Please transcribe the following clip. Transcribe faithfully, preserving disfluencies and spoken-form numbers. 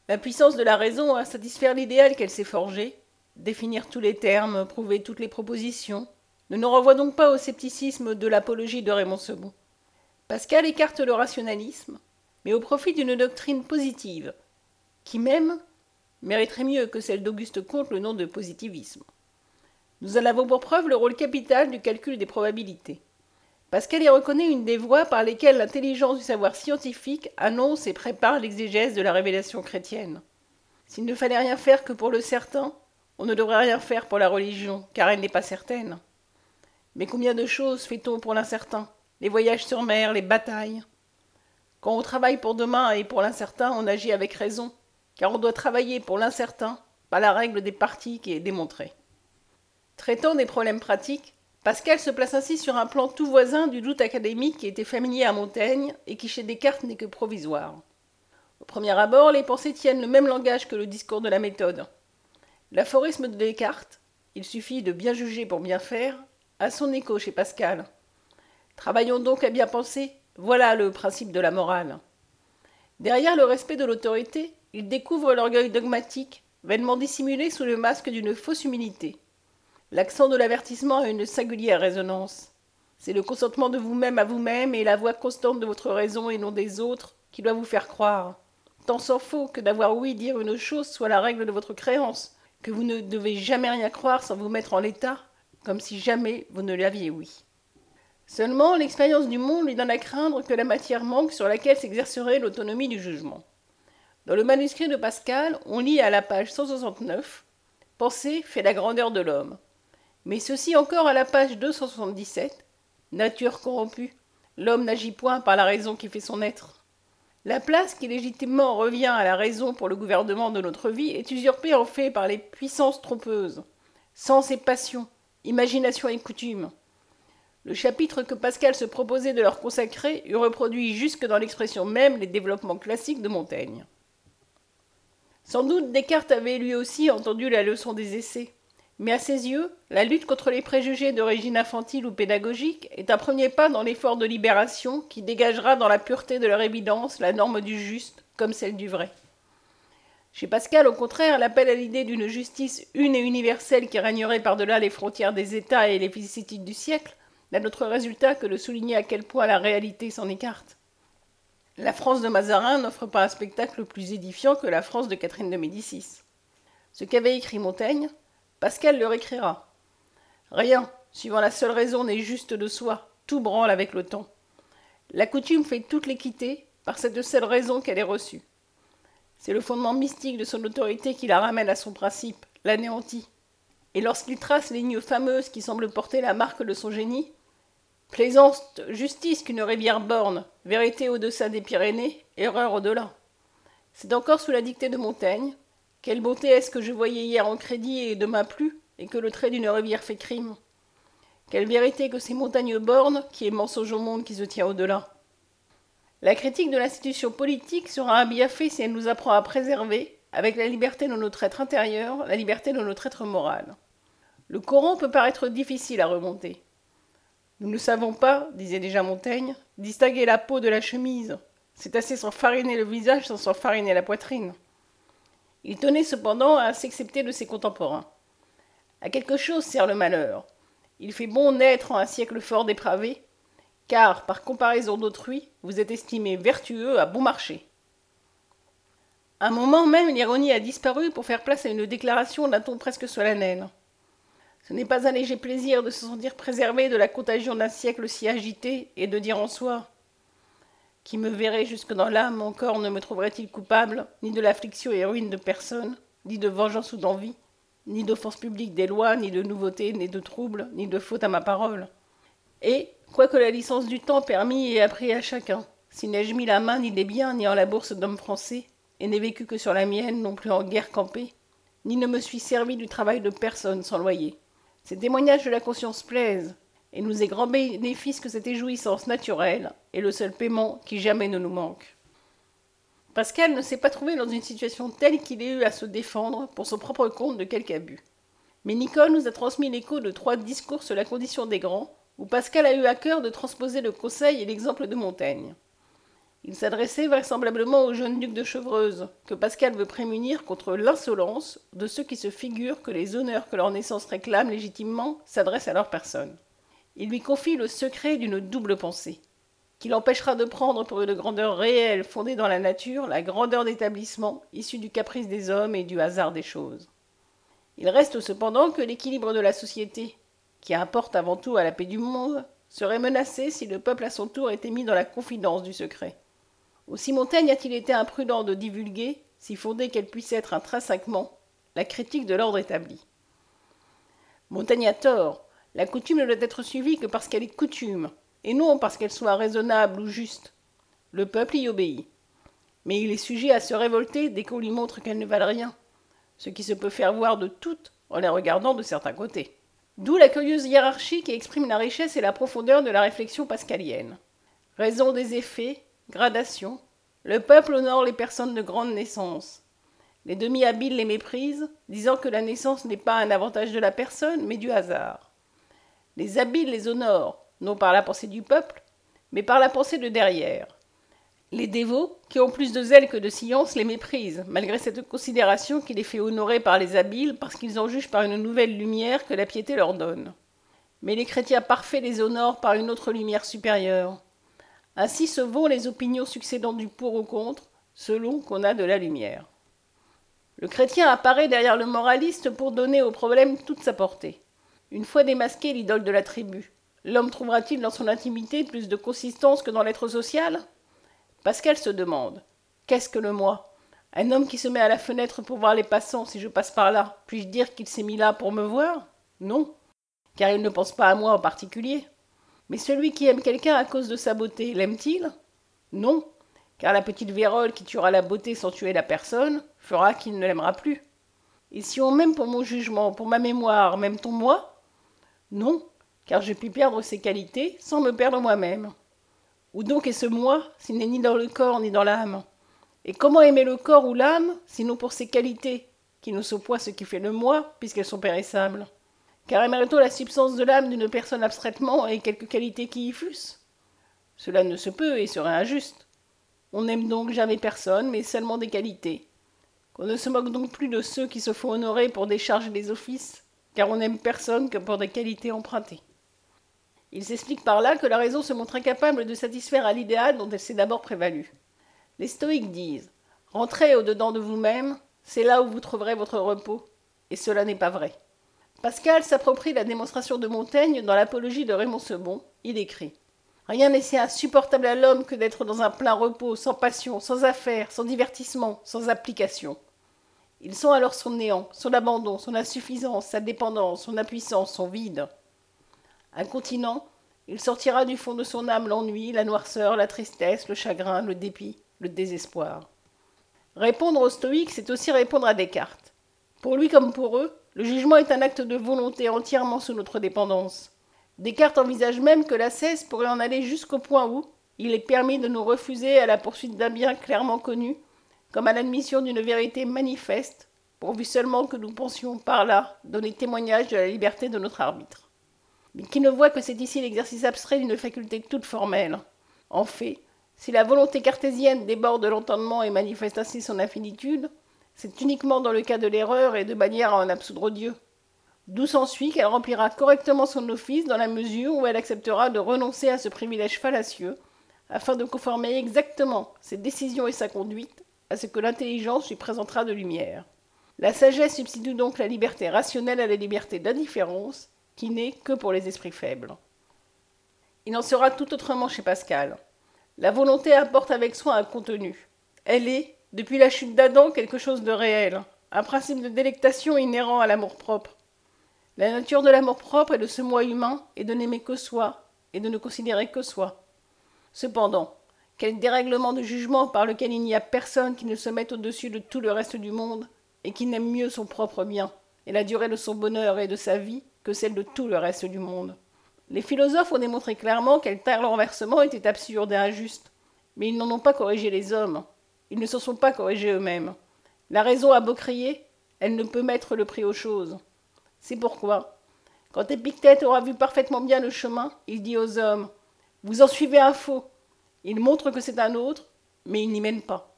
La puissance de la raison à satisfaire l'idéal qu'elle s'est forgé, définir tous les termes, prouver toutes les propositions, ne nous renvoie donc pas au scepticisme de l'apologie de Raymond Sebond. Pascal écarte le rationalisme, mais au profit d'une doctrine positive, qui même mériterait mieux que celle d'Auguste Comte le nom de positivisme. Nous en avons pour preuve le rôle capital du calcul des probabilités. Pascal y reconnaît une des voies par lesquelles l'intelligence du savoir scientifique annonce et prépare l'exégèse de la révélation chrétienne. S'il ne fallait rien faire que pour le certain, on ne devrait rien faire pour la religion, car elle n'est pas certaine. Mais combien de choses fait-on pour l'incertain? Les voyages sur mer, les batailles. Quand on travaille pour demain et pour l'incertain, on agit avec raison, car on doit travailler pour l'incertain, par la règle des parties qui est démontrée. Traitant des problèmes pratiques, Pascal se place ainsi sur un plan tout voisin du doute académique qui était familier à Montaigne et qui chez Descartes n'est que provisoire. Au premier abord, les pensées tiennent le même langage que le discours de la méthode. L'aphorisme de Descartes, il suffit de bien juger pour bien faire, a son écho chez Pascal. Travaillons donc à bien penser, voilà le principe de la morale. Derrière le respect de l'autorité, il découvre l'orgueil dogmatique, vainement dissimulé sous le masque d'une fausse humilité. L'accent de l'avertissement a une singulière résonance. C'est le consentement de vous-même à vous-même et la voix constante de votre raison et non des autres qui doit vous faire croire. Tant s'en faut que d'avoir ouï dire une chose soit la règle de votre créance, que vous ne devez jamais rien croire sans vous mettre en l'état, comme si jamais vous ne l'aviez ouï. Seulement, l'expérience du monde lui donne à craindre que la matière manque sur laquelle s'exercerait l'autonomie du jugement. Dans le manuscrit de Pascal, on lit à la page cent soixante-neuf « Penser fait la grandeur de l'homme ». Mais ceci encore à la page deux cent soixante-dix-sept « Nature corrompue, l'homme n'agit point par la raison qui fait son être ». La place qui légitimement revient à la raison pour le gouvernement de notre vie est usurpée en fait par les puissances trompeuses, sens et passion, imagination et coutume. Le chapitre que Pascal se proposait de leur consacrer eût reproduit jusque dans l'expression même les développements classiques de Montaigne. Sans doute Descartes avait lui aussi entendu la leçon des essais, mais à ses yeux, la lutte contre les préjugés d'origine infantile ou pédagogique est un premier pas dans l'effort de libération qui dégagera dans la pureté de leur évidence la norme du juste comme celle du vrai. Chez Pascal, au contraire, l'appel à l'idée d'une justice une et universelle qui régnerait par-delà les frontières des États et les vicissitudes du siècle n'a d'autre résultat que de souligner à quel point la réalité s'en écarte. La France de Mazarin n'offre pas un spectacle plus édifiant que la France de Catherine de Médicis. Ce qu'avait écrit Montaigne, Pascal le réécrira. Rien, suivant la seule raison, n'est juste de soi, tout branle avec le temps. La coutume fait toute l'équité par cette seule raison qu'elle est reçue. C'est le fondement mystique de son autorité qui la ramène à son principe, l'anéantit. Et lorsqu'il trace les lignes fameuses qui semblent porter la marque de son génie, plaisante justice qu'une rivière borne, vérité au-deçà des Pyrénées, erreur au-delà. C'est encore sous la dictée de Montaigne. Quelle beauté est-ce que je voyais hier en crédit et demain plus, et que le trait d'une rivière fait crime. Quelle vérité que ces montagnes bornes, qui est mensonge au monde qui se tient au-delà. La critique de l'institution politique sera un bienfait si elle nous apprend à préserver, avec la liberté de notre être intérieur, la liberté de notre être moral. Le Coran peut paraître difficile à remonter. Nous ne savons pas, disait déjà Montaigne, distinguer la peau de la chemise. C'est assez s'en fariner le visage sans s'en fariner la poitrine. Il tenait cependant à s'excepter de ses contemporains. À quelque chose sert le malheur. Il fait bon naître en un siècle fort dépravé, car, par comparaison d'autrui, vous êtes estimé vertueux à bon marché. À un moment même, l'ironie a disparu pour faire place à une déclaration d'un ton presque solennel. Ce n'est pas un léger plaisir de se sentir préservé de la contagion d'un siècle si agité et de dire en soi « Qui me verrait jusque dans l'âme encore ne me trouverait-il coupable, ni de l'affliction et ruine de personne, ni de vengeance ou d'envie, ni d'offense publique des lois, ni de nouveauté, ni de trouble, ni de faute à ma parole. Et, quoique la licence du temps permis et appris à chacun, si n'ai-je mis la main ni des biens, ni en la bourse d'homme français, et n'ai vécu que sur la mienne, non plus en guerre campée, ni ne me suis servi du travail de personne sans loyer. Ces témoignages de la conscience plaisent, et nous est grand bénéfice que cette jouissance naturelle est le seul paiement qui jamais ne nous manque. Pascal ne s'est pas trouvé dans une situation telle qu'il ait eu à se défendre pour son propre compte de quelque abus. Mais Nicole nous a transmis l'écho de trois discours sur la condition des grands, où Pascal a eu à cœur de transposer le conseil et l'exemple de Montaigne. Il s'adressait vraisemblablement au jeune duc de Chevreuse, que Pascal veut prémunir contre l'insolence de ceux qui se figurent que les honneurs que leur naissance réclame légitimement s'adressent à leur personne. Il lui confie le secret d'une double pensée, qui l'empêchera de prendre pour une grandeur réelle fondée dans la nature la grandeur d'établissement issue du caprice des hommes et du hasard des choses. Il reste cependant que l'équilibre de la société, qui importe avant tout à la paix du monde, serait menacé si le peuple à son tour était mis dans la confidence du secret. Aussi Montaigne a-t-il été imprudent de divulguer, si fondée qu'elle puisse être intrinsèquement, la critique de l'ordre établi. Montaigne a tort. La coutume ne doit être suivie que parce qu'elle est coutume, et non parce qu'elle soit raisonnable ou juste. Le peuple y obéit. Mais il est sujet à se révolter dès qu'on lui montre qu'elles ne valent rien, ce qui se peut faire voir de toutes en les regardant de certains côtés. D'où la curieuse hiérarchie qui exprime la richesse et la profondeur de la réflexion pascalienne. Raison des effets, gradation, le peuple honore les personnes de grande naissance. Les demi-habiles les méprisent, disant que la naissance n'est pas un avantage de la personne, mais du hasard. Les habiles les honorent, non par la pensée du peuple, mais par la pensée de derrière. Les dévots, qui ont plus de zèle que de science, les méprisent, malgré cette considération qui les fait honorer par les habiles, parce qu'ils en jugent par une nouvelle lumière que la piété leur donne. Mais les chrétiens parfaits les honorent par une autre lumière supérieure. Ainsi se vont les opinions succédant du pour au contre, selon qu'on a de la lumière. Le chrétien apparaît derrière le moraliste pour donner au problème toute sa portée. Une fois démasqué l'idole de la tribu, l'homme trouvera-t-il dans son intimité plus de consistance que dans l'être social ? Pascal se demande « Qu'est-ce que le moi ? Un homme qui se met à la fenêtre pour voir les passants si je passe par là, puis-je dire qu'il s'est mis là pour me voir ? Non, car il ne pense pas à moi en particulier. Mais celui qui aime quelqu'un à cause de sa beauté, l'aime-t-il ? Non, car la petite vérole qui tuera la beauté sans tuer la personne fera qu'il ne l'aimera plus. Et si on m'aime pour mon jugement, pour ma mémoire, m'aime-t-on moi ? Non, car je puis perdre ses qualités sans me perdre moi-même. Où donc est ce moi, s'il n'est ni dans le corps ni dans l'âme ? Et comment aimer le corps ou l'âme, sinon pour ses qualités, qui ne sont point ce qui fait le moi, puisqu'elles sont périssables ? Car aimerait-on la substance de l'âme d'une personne abstraitement et quelques qualités qui y fussent ? Cela ne se peut et serait injuste. On n'aime donc jamais personne, mais seulement des qualités. Qu'on ne se moque donc plus de ceux qui se font honorer pour décharger des offices, car on n'aime personne que pour des qualités empruntées. Il s'explique par là que la raison se montre incapable de satisfaire à l'idéal dont elle s'est d'abord prévalue. Les stoïques disent « Rentrez au-dedans de vous-même, c'est là où vous trouverez votre repos », et cela n'est pas vrai. Pascal s'approprie la démonstration de Montaigne dans l'apologie de Raymond Sebond. Il écrit « Rien n'est si insupportable à l'homme que d'être dans un plein repos, sans passion, sans affaires, sans divertissement, sans application. Ils sont alors son néant, son abandon, son insuffisance, sa dépendance, son impuissance, son vide. Incontinent, il sortira du fond de son âme l'ennui, la noirceur, la tristesse, le chagrin, le dépit, le désespoir. » Répondre aux stoïques, c'est aussi répondre à Descartes. Pour lui comme pour eux, le jugement est un acte de volonté entièrement sous notre dépendance. Descartes envisage même que l'ascèse pourrait en aller jusqu'au point où il est permis de nous refuser à la poursuite d'un bien clairement connu, comme à l'admission d'une vérité manifeste, pourvu seulement que nous pensions par là donner témoignage de la liberté de notre arbitre. Mais qui ne voit que c'est ici l'exercice abstrait d'une faculté toute formelle. En fait, si la volonté cartésienne déborde l'entendement et manifeste ainsi son infinitude, c'est uniquement dans le cas de l'erreur et de manière à en absoudre Dieu. D'où s'ensuit qu'elle remplira correctement son office dans la mesure où elle acceptera de renoncer à ce privilège fallacieux, afin de conformer exactement ses décisions et sa conduite à ce que l'intelligence lui présentera de lumière. La sagesse substitue donc la liberté rationnelle à la liberté d'indifférence, qui n'est que pour les esprits faibles. Il en sera tout autrement chez Pascal. La volonté apporte avec soin un contenu. Elle est, depuis la chute d'Adam, quelque chose de réel, un principe de délectation inhérent à l'amour-propre. La nature de l'amour-propre et de ce moi humain est de n'aimer que soi et de ne considérer que soi. Cependant, quel dérèglement de jugement par lequel il n'y a personne qui ne se mette au-dessus de tout le reste du monde et qui n'aime mieux son propre bien et la durée de son bonheur et de sa vie que celle de tout le reste du monde. Les philosophes ont démontré clairement quel tel renversement était absurde et injuste, mais ils n'en ont pas corrigé les hommes. Ils ne se sont pas corrigés eux-mêmes. La raison a beau crier, elle ne peut mettre le prix aux choses. C'est pourquoi, quand Épictète aura vu parfaitement bien le chemin, il dit aux hommes « Vous en suivez un faux ». Il montre que c'est un autre, mais il n'y mène pas.